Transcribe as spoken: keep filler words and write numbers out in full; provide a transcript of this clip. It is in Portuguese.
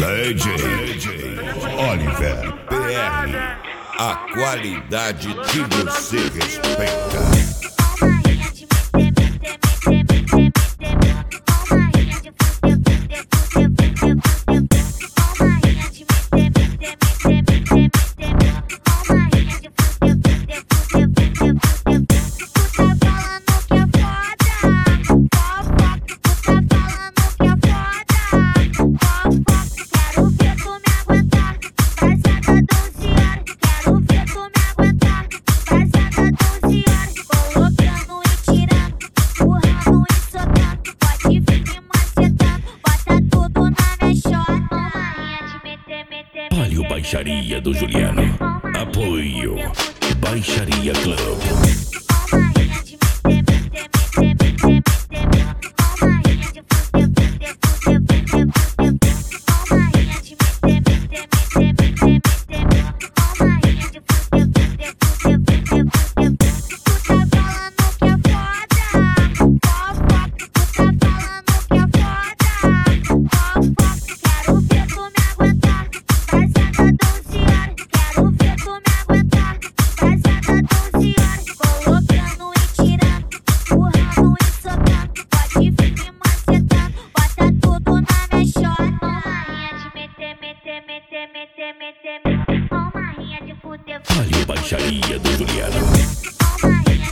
D J Oliver P R. A qualidade que você respeita. Olha o Baixaria do Juliano. Apoio Baixaria Club. Olha o Baixaria do Juliano.